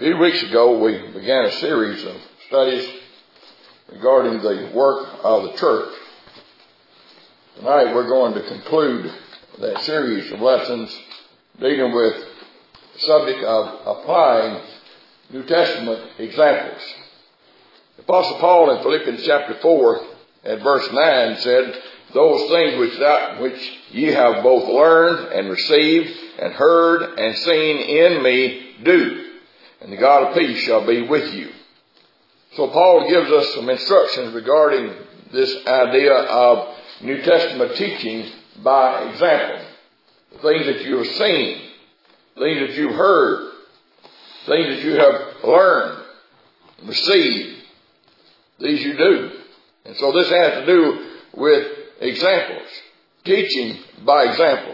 few weeks ago, we began a series of studies regarding the work of the church. Tonight, we're going to conclude that series of lessons dealing with the subject of applying New Testament examples. The Apostle Paul in Philippians chapter 4 at verse 9 said, "Those things which ye have both learned and received and heard and seen in me do, and the God of peace shall be with you." So Paul gives us some instructions regarding this idea of New Testament teaching by example. The things that you have seen, things that you've heard, things that you have learned, received, these you do. And so this has to do with examples, teaching by examples.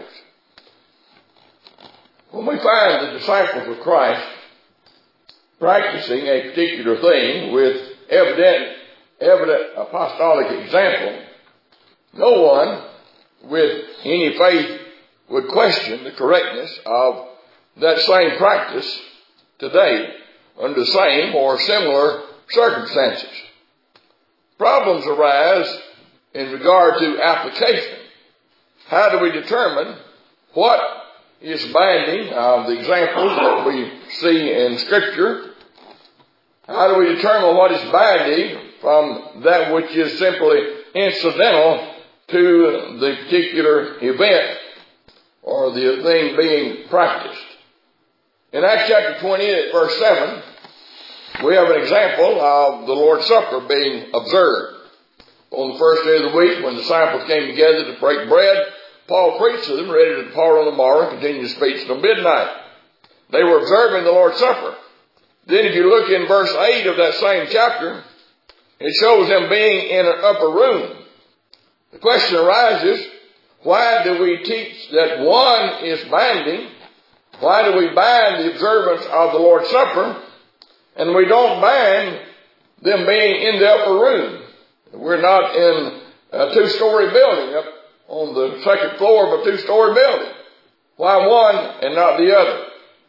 When we find the disciples of Christ practicing a particular thing with evident apostolic example, no one with any faith would question the correctness of that same practice today under the same or similar circumstances. Problems arise in regard to application. How do we determine what is binding of the examples that we see in Scripture? How do we determine what is binding from that which is simply incidental to the particular event or the thing being practiced? In Acts chapter 20 at verse 7, we have an example of the Lord's Supper being observed. On the first day of the week, when the disciples came together to break bread, Paul preached to them, ready to depart on the morrow, and continued to speak till midnight. They were observing the Lord's Supper. Then if you look in verse 8 of that same chapter, it shows them being in an upper room. The question arises, why do we teach that one is binding? Why do we bind the observance of the Lord's Supper, and we don't bind them being in the upper room? We're not in a two-story building up on the second floor of a two-story building. Why one and not the other?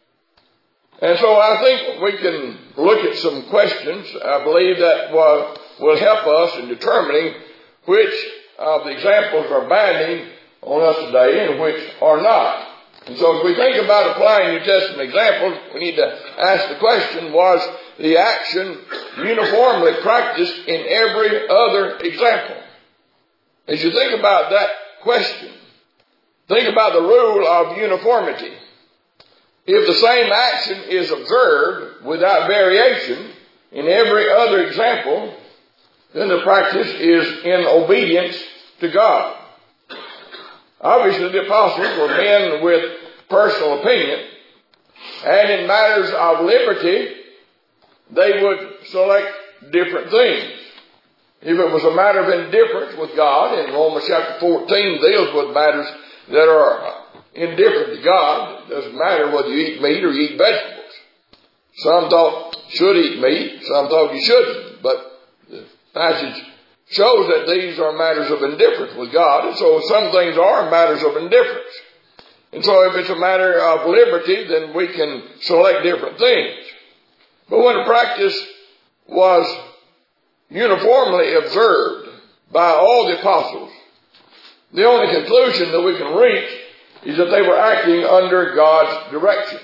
And so I think we can look at some questions. I believe that will help us in determining which of the examples are binding on us today and which are not. And so if we think about applying New Testament examples, we need to ask the question, was the action uniformly practiced in every other example? As you think about that question, think about the rule of uniformity. If the same action is observed without variation in every other example, then the practice is in obedience to God. Obviously, the apostles were men with personal opinion, and in matters of liberty, they would select different things. If it was a matter of indifference with God, and Romans chapter 14 deals with matters that are indifferent to God, it doesn't matter whether you eat meat or you eat vegetables. Some thought you should eat meat, some thought you shouldn't, but the passage shows that these are matters of indifference with God, and so some things are matters of indifference. And so if it's a matter of liberty, then we can select different things. But when the practice was uniformly observed by all the apostles, the only conclusion that we can reach is that they were acting under God's direction.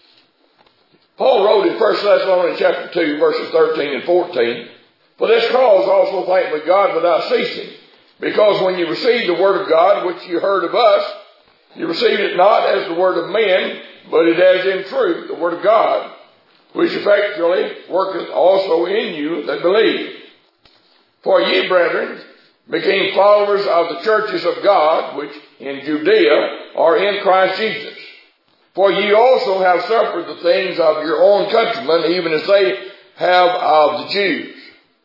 Paul wrote in 1 Thessalonians chapter 2, verses 13 and 14, "For this cause also thank we God without ceasing, because when you received the word of God, which you heard of us, you received it not as the word of men, but it as in truth the word of God, which effectually worketh also in you that believe. For ye, brethren, became followers of the churches of God, which in Judea are in Christ Jesus. For ye also have suffered the things of your own countrymen, even as they have of the Jews."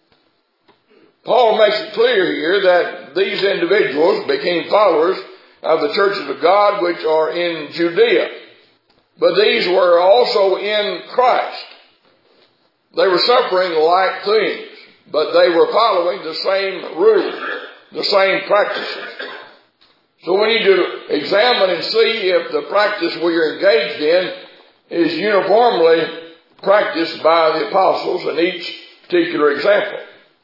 Paul makes it clear here that these individuals became followers of the churches of God, which are in Judea. But these were also in Christ. They were suffering like things, but they were following the same rules, the same practices. So we need to examine and see if the practice we are engaged in is uniformly practiced by the apostles in each particular example.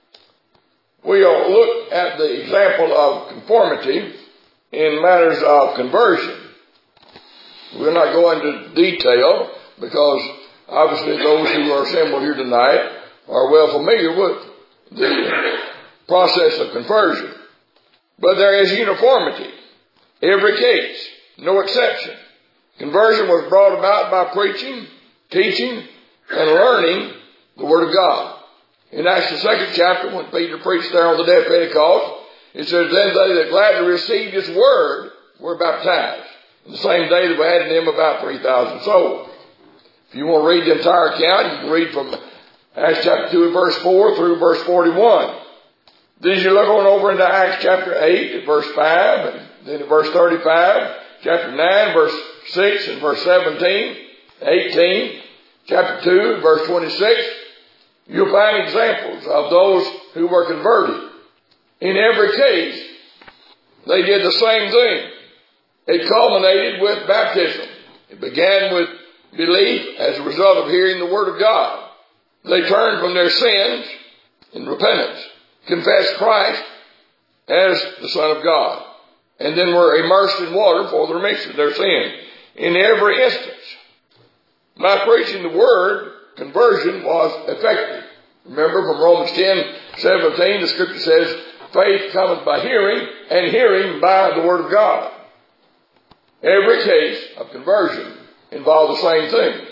We'll look at the example of conformity in matters of conversion. We'll not go into detail because obviously those who are assembled here tonight are well familiar with the process of conversion. But there is uniformity. Every case, no exception. Conversion was brought about by preaching, teaching, and learning the Word of God. In Acts the 2nd chapter, when Peter preached there on the day of Pentecost, it says, then they that gladly received His Word were baptized. And the same day that we had in them about 3,000 souls. If you want to read the entire account, you can read from Acts chapter 2 verse 4 through verse 41. Then as you look on over into Acts chapter 8 at verse 5, and then at verse 35, chapter 9 verse 6 and verse 17, 18, chapter 2 verse 26, you'll find examples of those who were converted. In every case, they did the same thing. It culminated with baptism. It began with belief as a result of hearing the Word of God. They turned from their sins in repentance, confessed Christ as the Son of God, and then were immersed in water for the remission of their sin. In every instance, by preaching the Word, conversion was effective. Remember from Romans 10:17, the Scripture says, faith cometh by hearing, and hearing by the Word of God. Every case of conversion involved the same thing.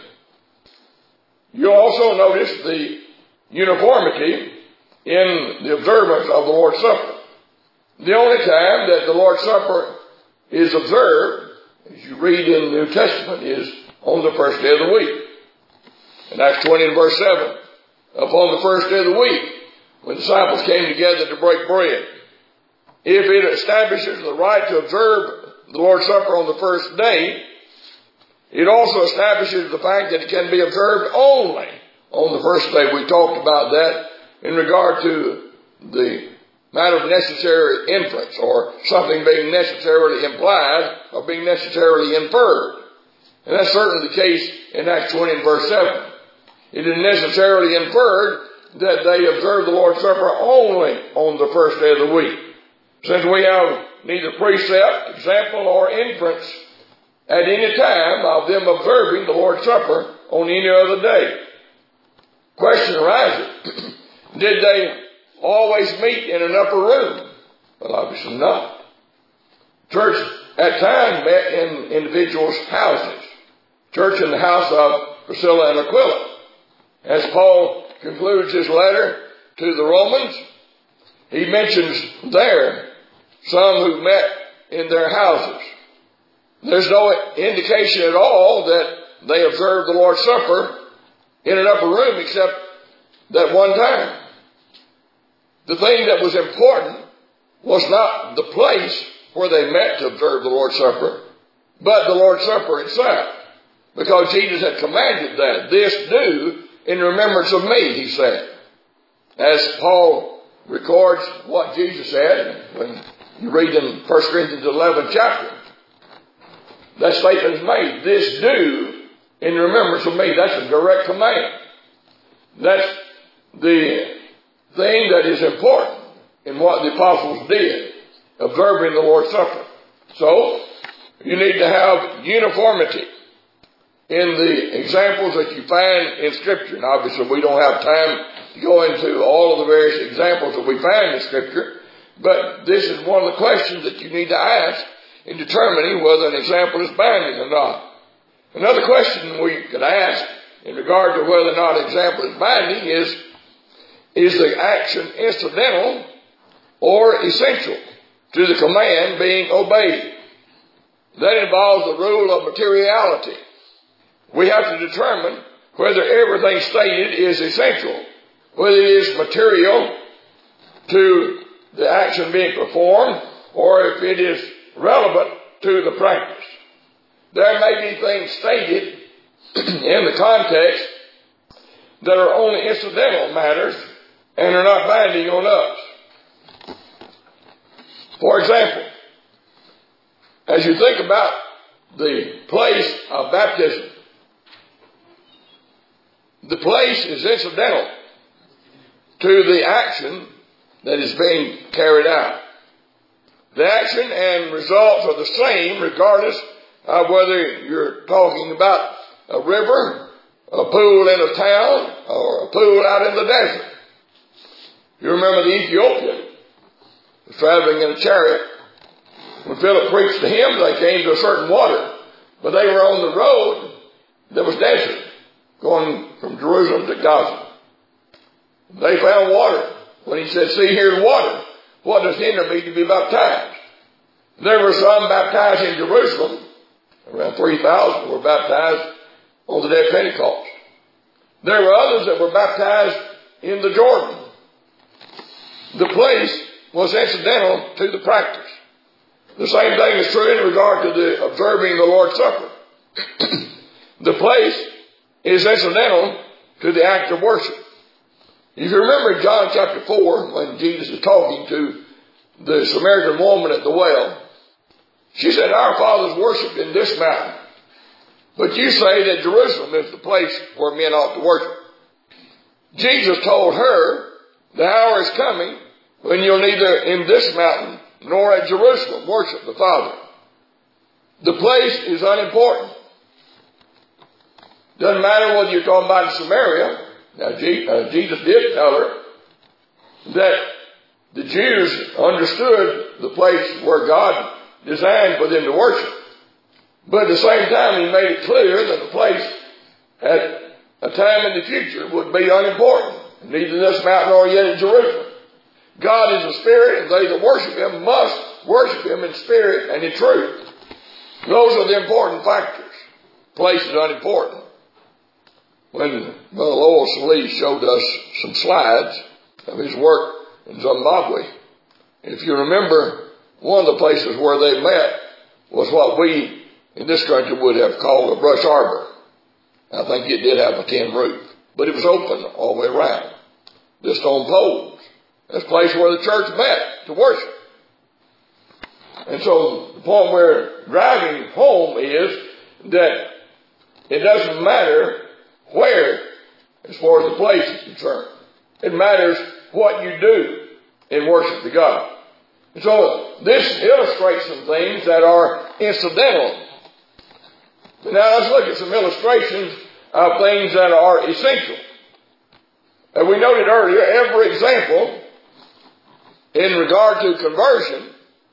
You'll also notice the uniformity in the observance of the Lord's Supper. The only time that the Lord's Supper is observed, as you read in the New Testament, is on the first day of the week. In Acts 20 and verse 7, upon the first day of the week, when the disciples came together to break bread. If it establishes the right to observe the Lord's Supper on the first day, it also establishes the fact that it can be observed only on the first day. We talked about that in regard to the matter of necessary inference, or something being necessarily implied or being necessarily inferred. And that's certainly the case in Acts 20 and verse 7. It is necessarily inferred that they observe the Lord's Supper only on the first day of the week. Since we have neither precept, example, or inference at any time of them observing the Lord's Supper on any other day. Question arises, did they always meet in an upper room? Well, obviously not. Church at times met in individuals' houses. Church in the house of Priscilla and Aquila. As Paul concludes his letter to the Romans, he mentions there some who met in their houses. There's no indication at all that they observed the Lord's Supper in an upper room except that one time. The thing that was important was not the place where they met to observe the Lord's Supper, but the Lord's Supper itself. Because Jesus had commanded that. This do in remembrance of me, he said. As Paul records what Jesus said, when you read in 1 Corinthians 11 chapter, that statement is made. This do in remembrance of me. That's a direct command. That's the thing that is important in what the apostles did, observing the Lord's Supper. So, you need to have uniformity in the examples that you find in Scripture. And obviously we don't have time to go into all of the various examples that we find in Scripture, but this is one of the questions that you need to ask in determining whether an example is binding or not. Another question we could ask in regard to whether or not an example is binding is the action incidental or essential to the command being obeyed? That involves the rule of materiality. We have to determine whether everything stated is essential, whether it is material to the action being performed, or if it is relevant to the practice. There may be things stated in the context that are only incidental matters and are not binding on us. For example, as you think about the place of baptism, The place is incidental to the action that is being carried out. The action and results are the same regardless of whether you're talking about a river, a pool in a town, or a pool out in the desert. You remember the Ethiopian was traveling in a chariot. When Philip preached to him, they came to a certain water, but they were on the road that was desert, going from Jerusalem to Gaza. They found water. When he said, see, here's water, what does hinder me to be baptized? There were some baptized in Jerusalem. Around 3,000 were baptized on the day of Pentecost. There were others that were baptized in the Jordan. The place was incidental to the practice. The same thing is true in regard to the observing the Lord's Supper. The place is incidental to the act of worship. If you remember in John chapter 4, when Jesus is talking to the Samaritan woman at the well, she said, our fathers worshipped in this mountain, but you say that Jerusalem is the place where men ought to worship. Jesus told her, the hour is coming when you'll neither in this mountain nor at Jerusalem worship the Father. The place is unimportant. Doesn't matter whether you're talking about Samaria. Now, Jesus did tell her that the Jews understood the place where God designed for them to worship. But at the same time, he made it clear that the place at a time in the future would be unimportant. Neither this mountain nor yet in Jerusalem. God is a spirit, and they that worship him must worship him in spirit and in truth. Those are the important factors. Place is unimportant. When Brother Lowell Salee showed us some slides of his work in Zimbabwe, if you remember, one of the places where they met was what we in this country would have called a brush arbor. I think it did have a tin roof, but it was open all the way around. Just on poles. That's a place where the church met to worship. And so the point we're driving home is that it doesn't matter where, as far as the place is concerned. It matters what you do in worship to God. And so this illustrates some things that are incidental. Now let's look at some illustrations of things that are essential. As we noted earlier, every example in regard to conversion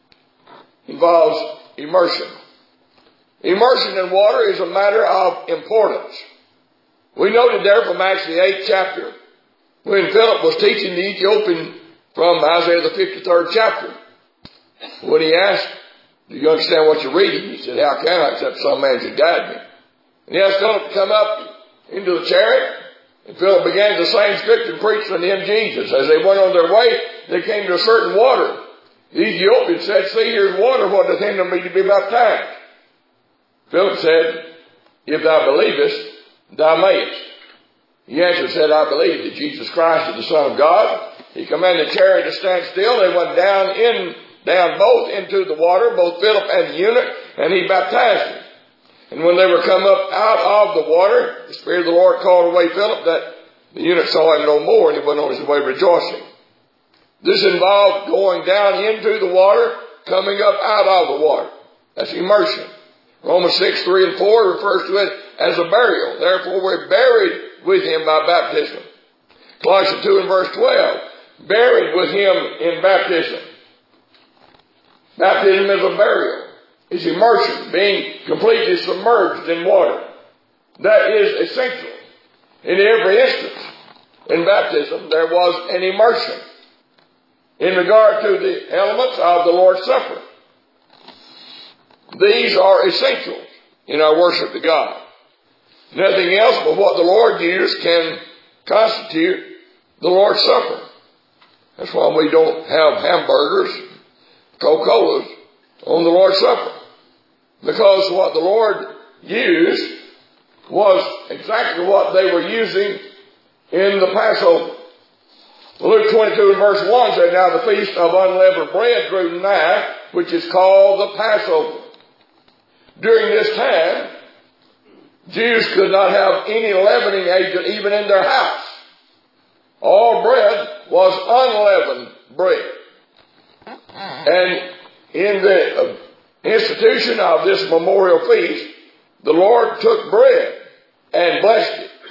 involves immersion. Immersion in water is a matter of importance. We noted there from Acts the 8th chapter, when Philip was teaching the Ethiopian from Isaiah the 53rd chapter, when he asked, do you understand what you're reading? He said, how can I, except some man should guide me? And he asked Philip to come up into the chariot, and Philip began the same scripture and preached unto him Jesus. As they went on their way, they came to a certain water. The Ethiopian said, see, here's water, what doth hinder me to be baptized? Philip said, if thou believest, thou mayest. He answered, said, I believe that Jesus Christ is the Son of God. He commanded the chariot to stand still. They went down both into the water, both Philip and the eunuch, and he baptized him. And when they were come up out of the water, the Spirit of the Lord called away Philip, that the eunuch saw him no more, and he went on his way rejoicing. This involved going down into the water, coming up out of the water. That's immersion. Romans 6, 3 and 4 refers to it as a burial. Therefore, we're buried with him by baptism. Colossians 2 and verse 12, buried with him in baptism. Baptism is a burial. It's immersion, being completely submerged in water. That is essential. In every instance in baptism, there was an immersion in regard to the elements of the Lord's Supper. These are essentials in our worship to God. Nothing else but what the Lord used can constitute the Lord's Supper. That's why we don't have hamburgers, Coca-Colas on the Lord's Supper. Because what the Lord used was exactly what they were using in the Passover. Luke 22 and verse 1 said, now the feast of unleavened bread drew nigh, which is called the Passover. During this time, Jews could not have any leavening agent even in their house. All bread was unleavened bread. And in the institution of this memorial feast, the Lord took bread and blessed it.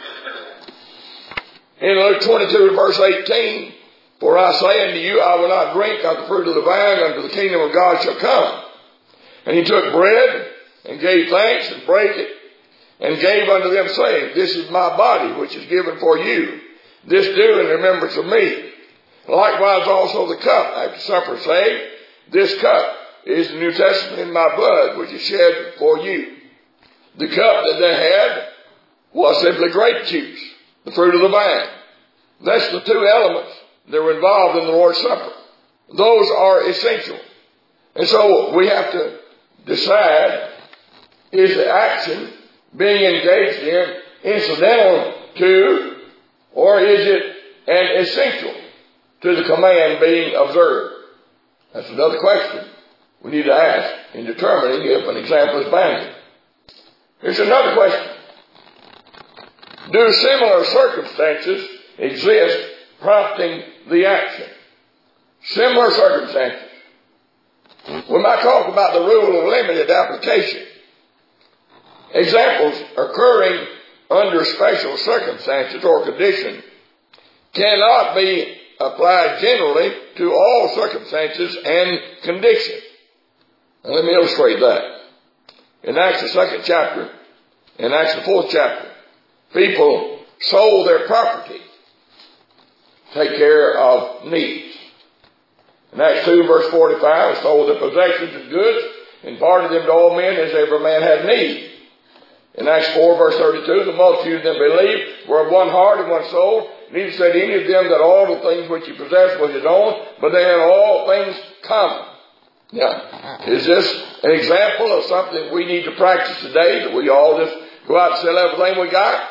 In Luke 22 verse 18, for I say unto you, I will not drink of the fruit of the vine until the kingdom of God shall come. And he took bread and gave thanks and brake it and gave unto them, saying, this is my body which is given for you. This do in remembrance of me. Likewise also the cup after supper, saying, this cup is the New Testament in my blood, which is shed for you. The cup that they had was simply grape juice, the fruit of the vine. That's the two elements that were involved in the Lord's Supper. Those are essential. And so we have to decide, is the action being engaged in incidental to, or is it an essential to the command being observed? That's another question we need to ask in determining if an example is bounded. Here's another question. Do similar circumstances exist prompting the action? Similar circumstances. We might talk about the rule of limited application. Examples occurring under special circumstances or conditions cannot be applied generally to all circumstances and conditions. Now let me illustrate that. In Acts the 2nd chapter, in Acts the 4th chapter, people sold their property to take care of needs. In Acts 2 verse 45, sold their possessions and goods, and parted them to all men as every man had need. In Acts 4 verse 32, the multitude of them believed, were of one heart and one soul. Neither said any of them that all the things which he possessed was his own, but they had all things common. Now, is this an example of something we need to practice today, that we all just go out and sell everything we got?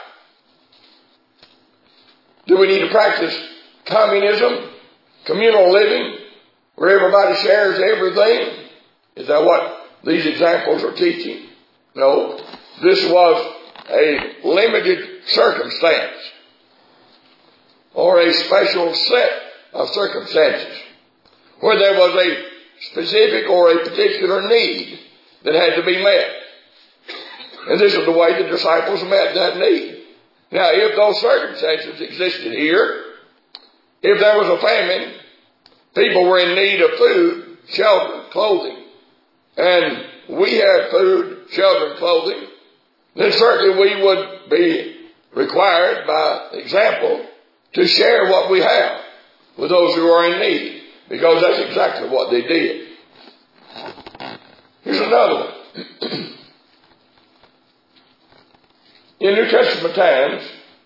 Do we need to practice communism, communal living, where everybody shares everything? Is that what these examples are teaching? No. This was a limited circumstance or a special set of circumstances where there was a specific or a particular need that had to be met. And this is the way the disciples met that need. Now, if those circumstances existed here, if there was a famine, people were in need of food, shelter, clothing, and we had food, shelter, and clothing, then certainly we would be required, by example, to share what we have with those who are in need, because that's exactly what they did. Here's another one. In New Testament times,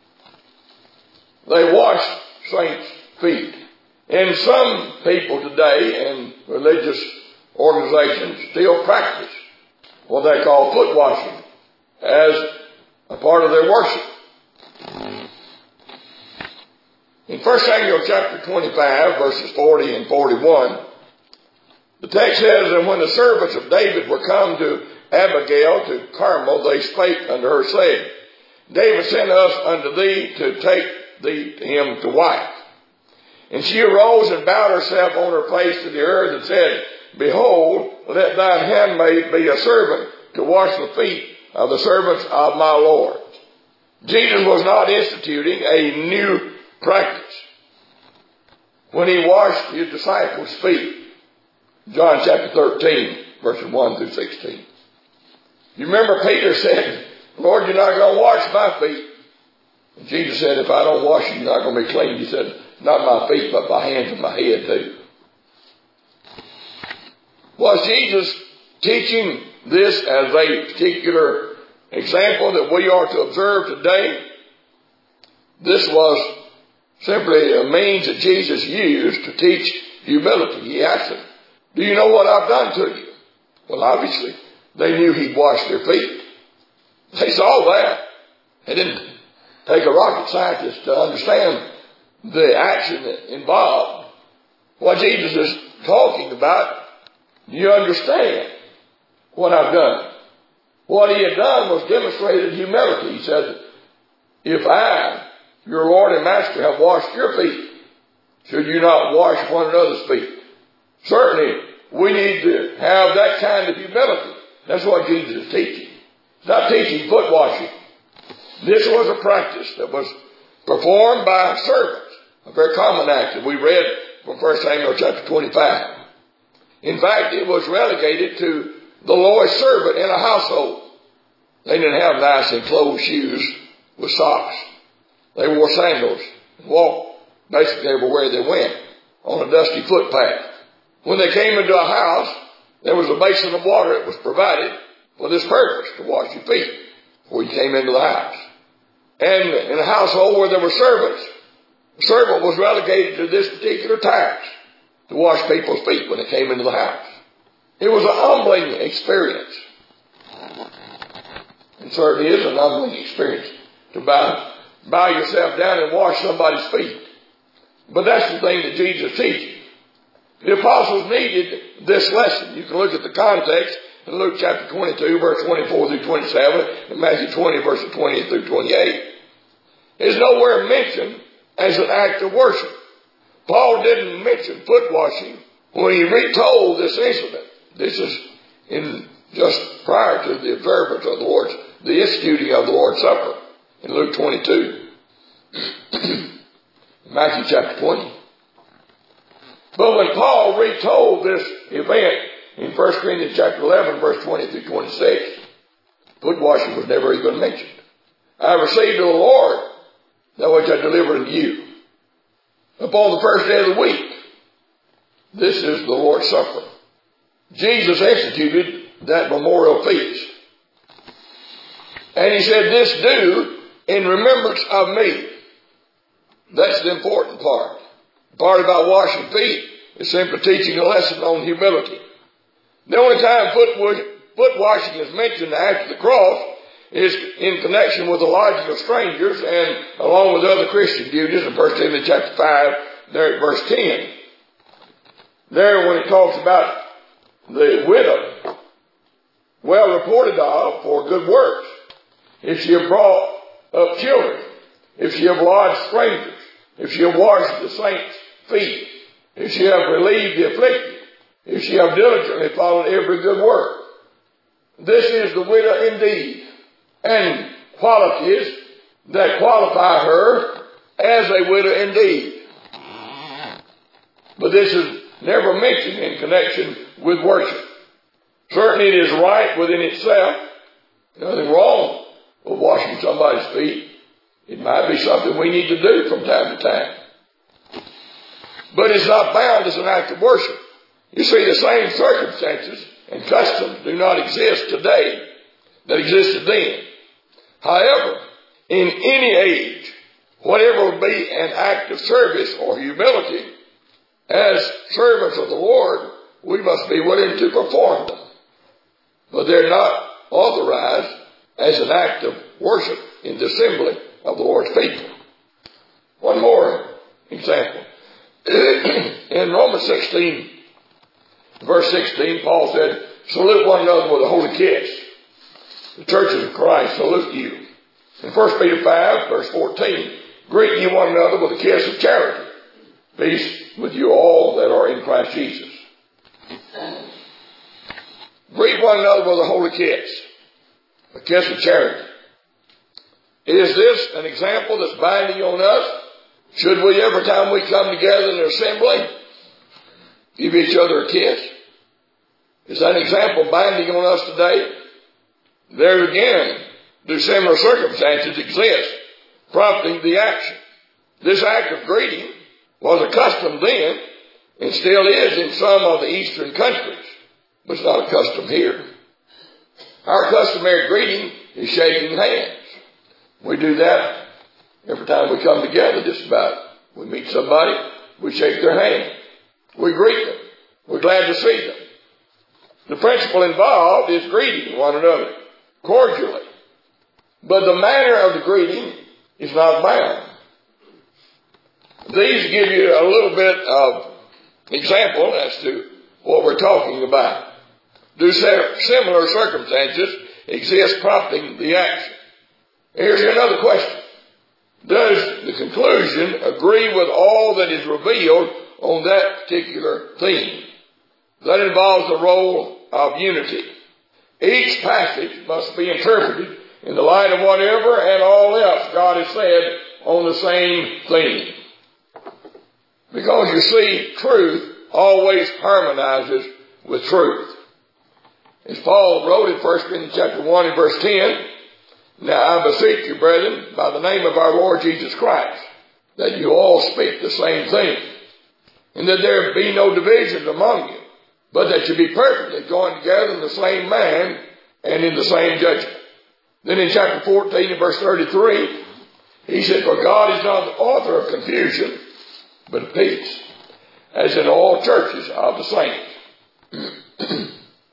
they washed saints' feet. And some people today in religious organizations still practice what they call foot washing as a part of their worship. In 1 Samuel chapter 25, verses 40 and 41, the text says, and when the servants of David were come to Abigail to Carmel, they spake unto her, saying, David sent us unto thee to take thee to him to wife. And she arose and bowed herself on her face to the earth and said, Behold, let thine handmaid be a servant to wash the feet of the servants of my Lord. Jesus was not instituting a new practice when he washed his disciples' feet. John chapter 13, verses 1 through 16. You remember Peter said, Lord, you're not going to wash my feet. And Jesus said, if I don't wash you, you're not going to be clean. He said, not my feet, but my hands and my head too. Was Jesus teaching this as a particular example that we are to observe today? This was simply a means that Jesus used to teach humility. He asked them, do you know what I've done to you? Well, obviously, they knew he'd washed their feet. They saw that. It didn't take a rocket scientist to understand the action involved. What Jesus is talking about, you understand what I've done. What he had done was demonstrated humility. He said, if I, your Lord and Master, have washed your feet, should you not wash one another's feet? Certainly, we need to have that kind of humility. That's what Jesus is teaching. He's not teaching foot washing. This was a practice that was performed by servants, a very common act that we read from 1 Samuel chapter 25. In fact, it was relegated to the lowest servant in a household. They didn't have nice enclosed shoes with socks. They wore sandals and walked basically everywhere they went on a dusty footpath. When they came into a house, there was a basin of water that was provided for this purpose, to wash your feet before you came into the house. And in a household where there were servants, the servant was relegated to this particular task, to wash people's feet when they came into the house. It was a humbling experience. It certainly is an humbling experience to bow yourself down and wash somebody's feet. But that's the thing that Jesus teaches. The apostles needed this lesson. You can look at the context in Luke chapter 22, verse 24 through 27, and Matthew 20, verses 20 through 28. It's nowhere mentioned as an act of worship. Paul didn't mention foot washing when he retold this incident. This is in just prior to the observance of the instituting of the Lord's Supper in Luke 22. Matthew chapter 20. But when Paul retold this event in 1 Corinthians chapter 11, verse 20 through 26, foot washing was never even mentioned. I received of the Lord that which I delivered unto you. Upon the first day of the week, this is the Lord's Supper. Jesus instituted that memorial feast. And he said, this do in remembrance of me. That's the important part. The part about washing feet is simply teaching a lesson on humility. The only time foot washing is mentioned after the cross is in connection with the lodging of strangers and along with other Christian duties in 1 Timothy chapter 5, there at verse 10. There when it talks about the widow, well reported of for good works, if she have brought up children, if she have lodged strangers, if she have washed the saints' feet, if she have relieved the afflicted, if she have diligently followed every good work. This is the widow indeed, and qualities that qualify her as a widow indeed. But this is never mentioned in connection with worship. Certainly it is right within itself. Nothing wrong with washing somebody's feet. It might be something we need to do from time to time. But it's not bound as an act of worship. You see, the same circumstances and customs do not exist today that existed then. However, in any age, whatever would be an act of service or humility, as servants of the Lord, we must be willing to perform them. But they're not authorized as an act of worship in the assembly of the Lord's people. One more example. In Romans 16, verse 16, Paul said, salute one another with a holy kiss. The churches of Christ salute you. In 1 Peter 5, verse 14, greet ye one another with a kiss of charity. Peace with you all that are in Christ Jesus. Greet one another with a holy kiss. A kiss of charity. Is this an example that's binding on us? Should we, every time we come together in an assembly, give each other a kiss? Is that example binding on us today? There again, do similar circumstances exist, prompting the action? This act of greeting was a custom then, and still is in some of the eastern countries, but it's not a custom here. Our customary greeting is shaking hands. We do that every time we come together, just about. We meet somebody, we shake their hand. We greet them. We're glad to see them. The principle involved is greeting one another cordially. But the manner of the greeting is not bound. These give you a little bit of example as to what we're talking about. Do similar circumstances exists prompting the action. Here's another question. Does the conclusion agree with all that is revealed on that particular theme? That involves the role of unity. Each passage must be interpreted in the light of whatever and all else God has said on the same theme. Because you see, truth always harmonizes with truth. As Paul wrote in 1 Corinthians chapter 1 and verse 10, "Now I beseech you, brethren, by the name of our Lord Jesus Christ, that you all speak the same thing, and that there be no divisions among you, but that you be perfectly joined together in the same mind and in the same judgment." Then in chapter 14 and verse 33, he said, "For God is not the author of confusion, but of peace, as in all churches of the saints."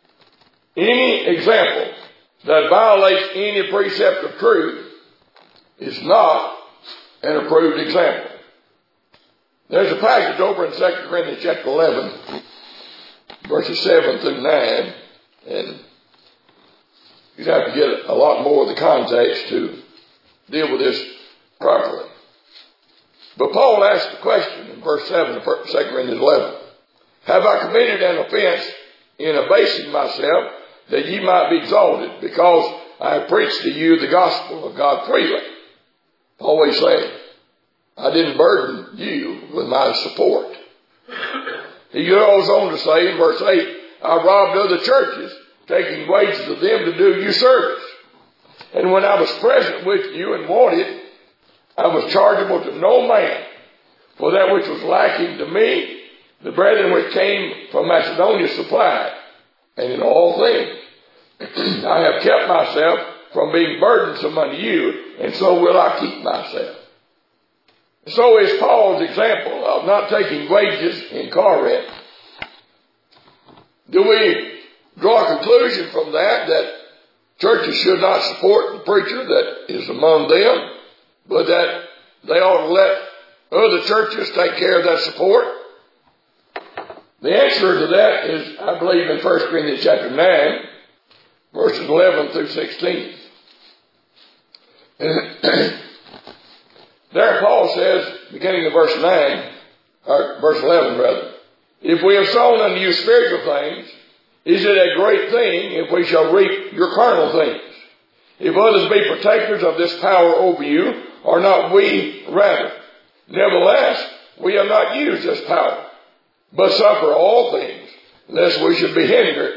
Any example that violates any precept of truth is not an approved example. There's a passage over in 2 Corinthians chapter 11, verses 7 through 9, and you'd have to get a lot more of the context to deal with this properly. But Paul asked the question in verse 7 of 2 Corinthians 11, "Have I committed an offense in abasing myself, that ye might be exalted, because I have preached to you the gospel of God freely?" Always saying, I didn't burden you with my support. He goes on to say in verse 8, "I robbed other churches, taking wages of them to do you service. And when I was present with you and wanted, I was chargeable to no man. For that which was lacking to me, the brethren which came from Macedonia supplied. And in all things, I have kept myself from being burdensome unto you, and so will I keep myself." So is Paul's example of not taking wages in car rent. Do we draw a conclusion from that churches should not support the preacher that is among them, but that they ought to let other churches take care of that support? The answer to that is, I believe, in 1 Corinthians chapter 9, verses 11 through 16. There Paul says, beginning of verse 9, or verse 11 rather, "If we have sown unto you spiritual things, is it a great thing if we shall reap your carnal things? If others be partakers of this power over you, are not we rather? Nevertheless, we have not used this power, but suffer all things, lest we should hinder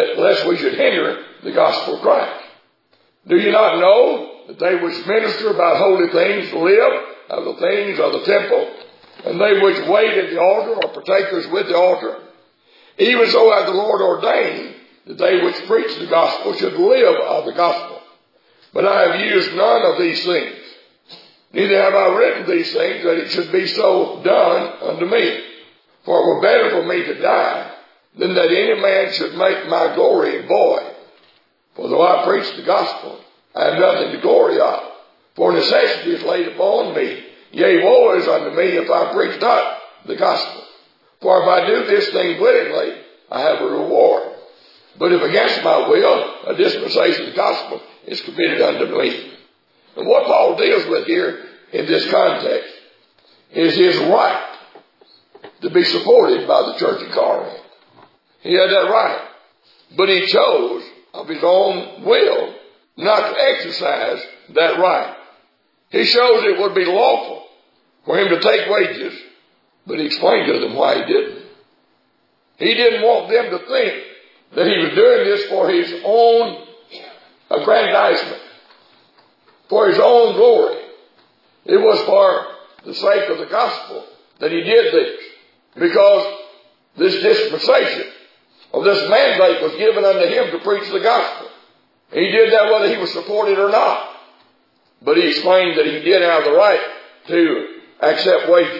the gospel of Christ. Do you not know that they which minister about holy things live of the things of the temple, and they which wait at the altar are partakers with the altar? Even so hath the Lord ordained that they which preach the gospel should live of the gospel. But I have used none of these things, neither have I written these things that it should be so done unto me. For it were better for me to die than that any man should make my glory void. For though I preach the gospel, I have nothing to glory of. For necessity is laid upon me. Yea, woe is unto me if I preach not the gospel. For if I do this thing willingly, I have a reward. But if against my will, a dispensation of the gospel is committed unto me." And what Paul deals with here in this context is his right to be supported by the church of Corinth. He had that right. But he chose of his own will not to exercise that right. He shows it would be lawful for him to take wages, but he explained to them why he didn't. He didn't want them to think that he was doing this for his own aggrandizement, for his own glory. It was for the sake of the gospel that he did this, because this dispensation of this mandate was given unto him to preach the gospel. He did that whether he was supported or not. But he explained that he did have the right to accept wages.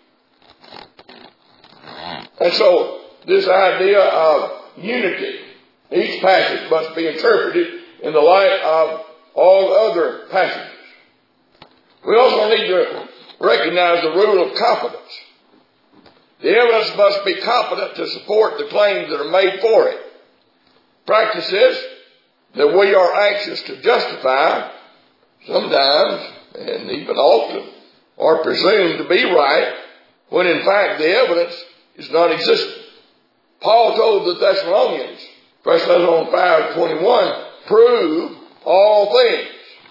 And so this idea of unity, each passage must be interpreted in the light of all other passages. We also need to recognize the rule of competence. The evidence must be competent to support the claims that are made for it. Practice this, that we are anxious to justify sometimes, and even often, are presumed to be right, when in fact the evidence is non-existent. Paul told the Thessalonians, 1 Thessalonians 5:21, prove all things.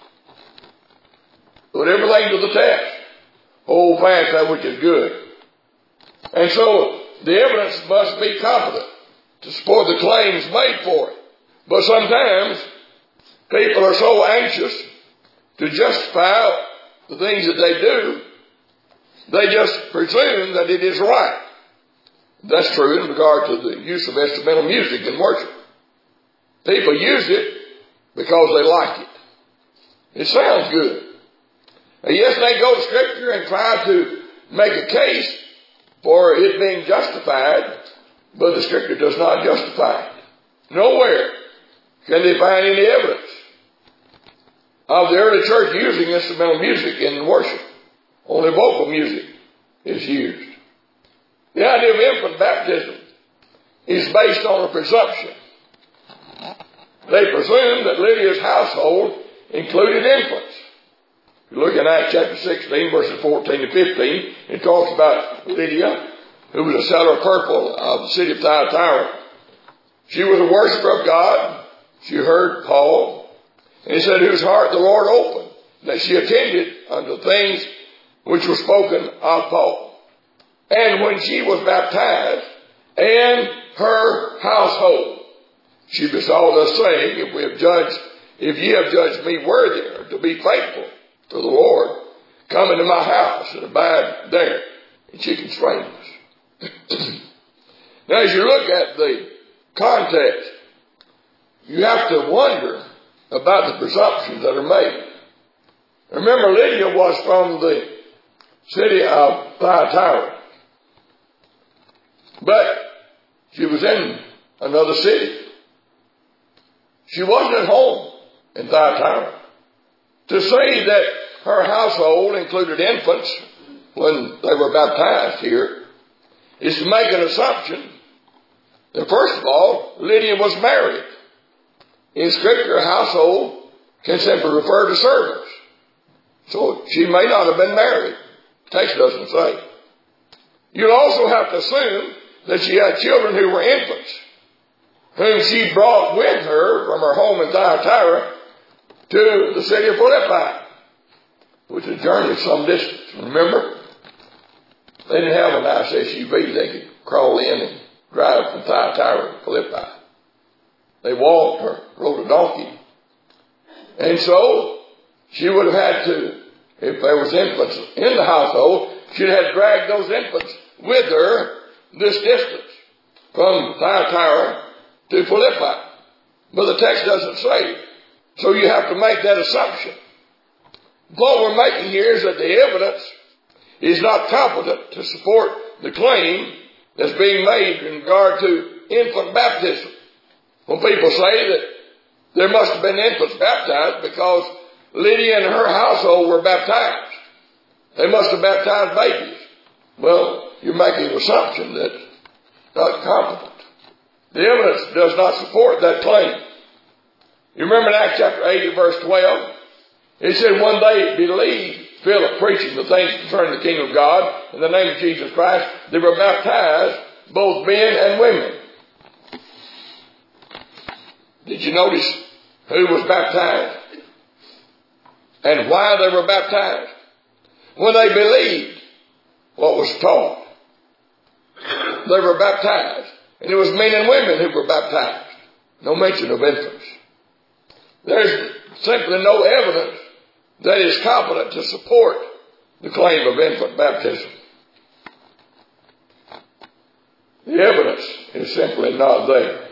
Put everything to the test. Hold fast that which is good. And so the evidence must be competent to support the claims made for it. But sometimes people are so anxious to justify the things that they do, they just presume that it is right. That's true in regard to the use of instrumental music in worship. People use it because they like it. It sounds good. And yes, they go to Scripture and try to make a case for it being justified, but the Scripture does not justify it. Nowhere can they find any evidence of the early church using instrumental music in worship. Only vocal music is used. The idea of infant baptism is based on a presumption. They presume that Lydia's household included infants. If you look in Acts chapter 16, verses 14 to 15, it talks about Lydia, who was a seller of purple of the city of Thyatira. She was a worshiper of God. She heard Paul, and he said, whose heart the Lord opened, that she attended unto things which were spoken of Paul. And when she was baptized, and her household, she besought us, saying, if ye have judged me worthier to be faithful to the Lord, come into my house and abide there. And she constrained us. Now, as you look at the context, you have to wonder about the presumptions that are made. Remember, Lydia was from the city of Thyatira, but she was in another city. She wasn't at home in Thyatira. To say that her household included infants when they were baptized here is to make an assumption that, first of all, Lydia was married. In Scripture, a household can simply refer to servants. So she may not have been married. The text doesn't say. You'll also have to assume that she had children who were infants, whom she brought with her from her home in Thyatira to the city of Philippi, which is a journey of some distance. Remember, they didn't have a nice SUV they could crawl in and drive from Thyatira to Philippi. They walked or rode a donkey. And so she would have had to, if there was infants in the household, she'd have to drag those infants with her this distance from Thyatira to Philippi. But the text doesn't say. So you have to make that assumption. What we're making here is that the evidence is not competent to support the claim that's being made in regard to infant baptism. When people say that there must have been infants baptized because Lydia and her household were baptized, they must have baptized babies. Well, you're making an assumption that's not competent. The evidence does not support that claim. You remember in Acts chapter 8, verse 12? It said, when they believed Philip preaching the things concerning the kingdom of God in the name of Jesus Christ, they were baptized, both men and women. Did you notice who was baptized? And why they were baptized? When they believed what was taught, they were baptized. And it was men and women who were baptized. No mention of infants. There's simply no evidence that is competent to support the claim of infant baptism. The evidence is simply not there.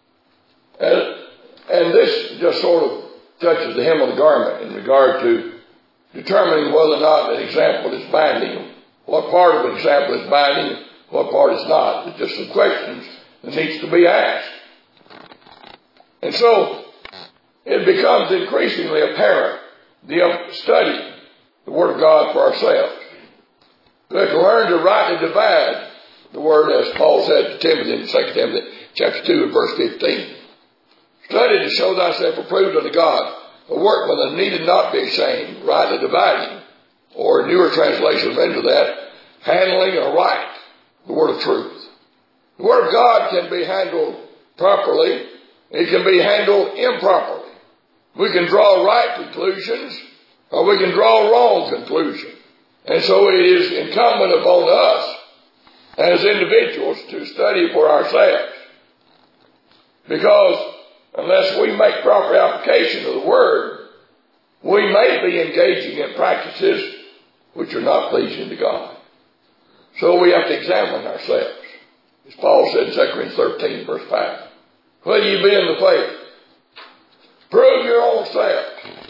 And this just sort of touches the hem of the garment in regard to determining whether or not an example is binding. What part of an example is binding, what part is not. It's just some questions that needs to be asked. And so it becomes increasingly apparent the study the Word of God for ourselves. We have to learn to rightly divide the Word, as Paul said to Timothy in 2 Timothy chapter 2 and verse 15. Study to show thyself approved unto God, a workman that needed not be ashamed, rightly dividing, or a newer translation into that, handling aright the word of truth. The word of God can be handled properly. It can be handled improperly. We can draw right conclusions, or we can draw wrong conclusions. And so it is incumbent upon us as individuals to study for ourselves. Because unless we make proper application of the Word, we may be engaging in practices which are not pleasing to God. So we have to examine ourselves. As Paul said in 2 Corinthians 13, verse 5. Whether you be in the faith, prove your own self.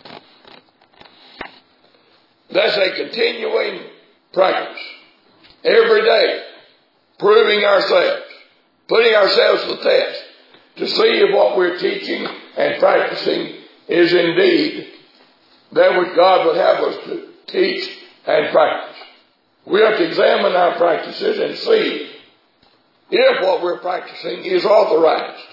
That's a continuing practice. Every day, proving ourselves, putting ourselves to the test, to see if what we're teaching and practicing is indeed that which God would have us to teach and practice. We have to examine our practices and see if what we're practicing is authorized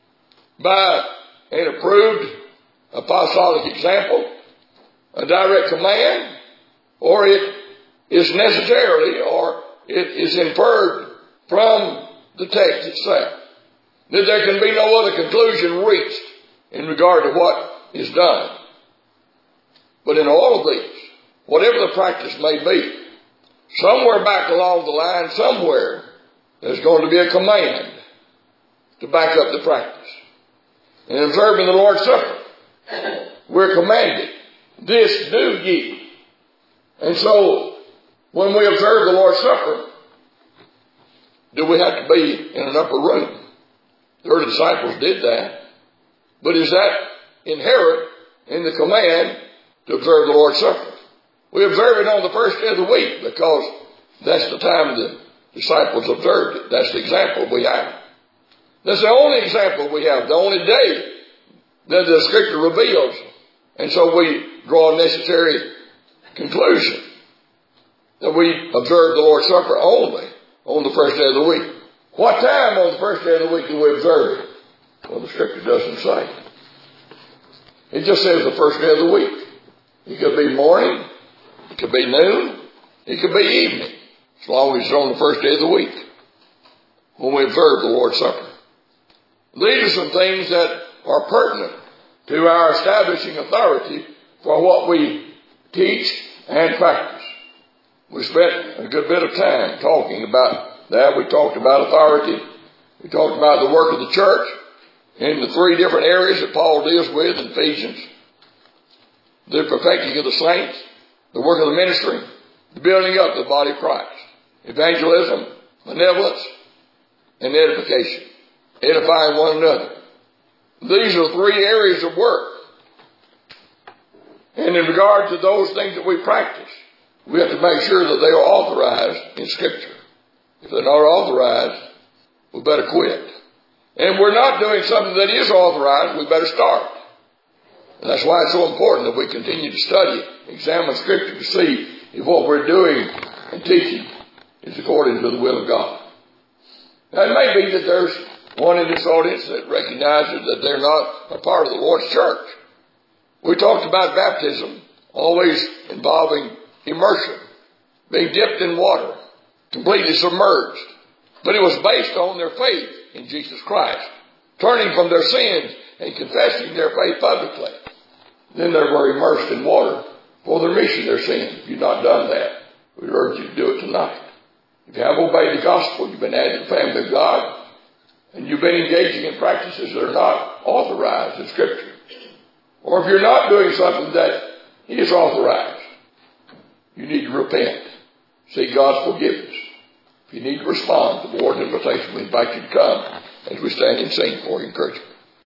by an approved apostolic example, a direct command, or it is necessarily, or it is inferred from the text itself. That there can be no other conclusion reached in regard to what is done. But in all of these, whatever the practice may be, somewhere back along the line, somewhere, there's going to be a command to back up the practice. In observing the Lord's Supper, we're commanded, this do ye. And so, when we observe the Lord's Supper, do we have to be in an upper room? The early disciples did that. But is that inherent in the command to observe the Lord's Supper? We observe it on the first day of the week because that's the time the disciples observed it. That's the example we have. That's the only example we have, the only day that the Scripture reveals. And so we draw a necessary conclusion that we observe the Lord's Supper only on the first day of the week. What time on the first day of the week do we observe it? Well, the Scripture doesn't say. It just says the first day of the week. It could be morning, it could be noon, it could be evening, as long as it's on the first day of the week when we observe the Lord's Supper. These are some things that are pertinent to our establishing authority for what we teach and practice. We spent a good bit of time talking about that. We talked about authority. We talked about the work of the church in the three different areas that Paul deals with in Ephesians. The perfecting of the saints, the work of the ministry, the building up of the body of Christ, evangelism, benevolence, and edification, edifying one another. These are three areas of work. And in regard to those things that we practice, we have to make sure that they are authorized in Scripture. If they're not authorized, we better quit. And we're not doing something that is authorized, we better start. And that's why it's so important that we continue to study, examine Scripture to see if what we're doing and teaching is according to the will of God. Now, it may be that there's one in this audience that recognizes that they're not a part of the Lord's church. We talked about baptism always involving immersion, being dipped in water, completely submerged. But it was based on their faith in Jesus Christ, turning from their sins and confessing their faith publicly. Then they were immersed in water for the remission of their sins. If you've not done that, we urge you to do it tonight. If you have obeyed the gospel, you've been added to the family of God, and you've been engaging in practices that are not authorized in Scripture, or if you're not doing something that is authorized, you need to repent. Seek God's forgiveness. If you need to respond to the Lord's invitation, we invite you to come as we stand and sing for encouragement.